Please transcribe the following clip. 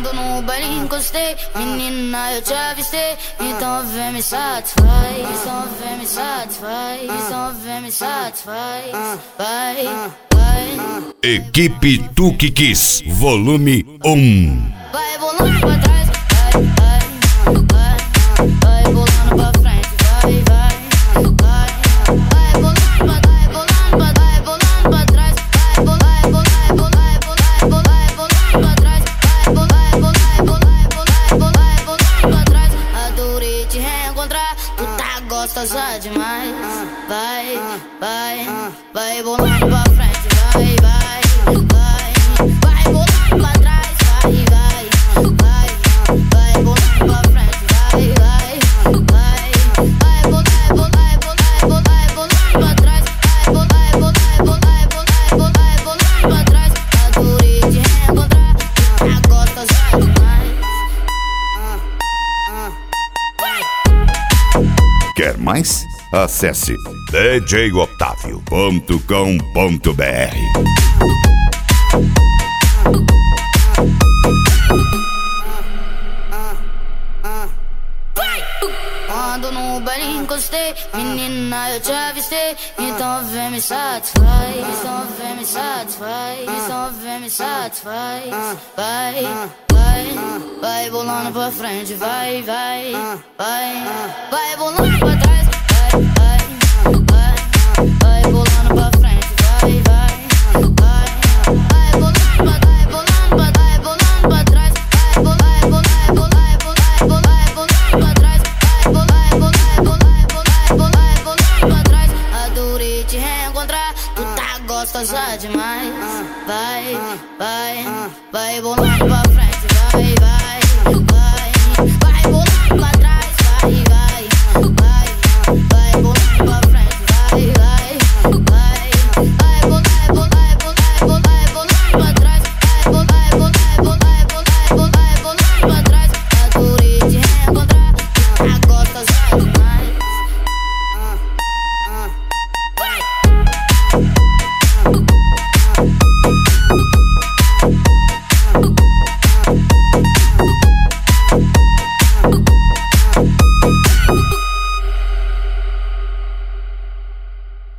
Quando no baile encostei, menina, eu te avistei. Então vem me satisfaz, então vem me satisfaz, então vem me satisfaz. Vai, vai. Equipe Tuque Kiss, volume 1. Vai bolando pra trás, vai, vai, vai. Vai bolando pra frente, vai, vai, vai. Vai bolando pra trás, vai bolando pra trás. Vai bolando pra trás. Pra trás, adorei te reencontrar. Tu tá gostosa demais. Vai, vai, vai bolando pra frente. Vai, vai, vai. Vai bolando pra trás. Vai, vai, vai. Vai bolando pra frente. Vai, vai, vai. Vai bolando pra trás. Vai bolando pra trás. Adorei te reencontrar. Tu tá gostosa demais. Quer mais? Acesse djotavio.com.br. Quando no baile encostei, menina, eu te avistei. Então vem me satisfaz, então vem me satisfaz, então vem me satisfaz. Vai, vai, vai bolando pra frente, vai, vai, vai. Vai bolando pra trás, vai, vai, vai. Vai bolando pra frente, vai, vai, vai. Vai bolando pra trás, bolando pra trás. Vai bolando pra trás. Pra trás, adorei te reencontrar. Tu tá gostosa demais. Vai, vai, vai bolando pra frente. Vai, vai, vai.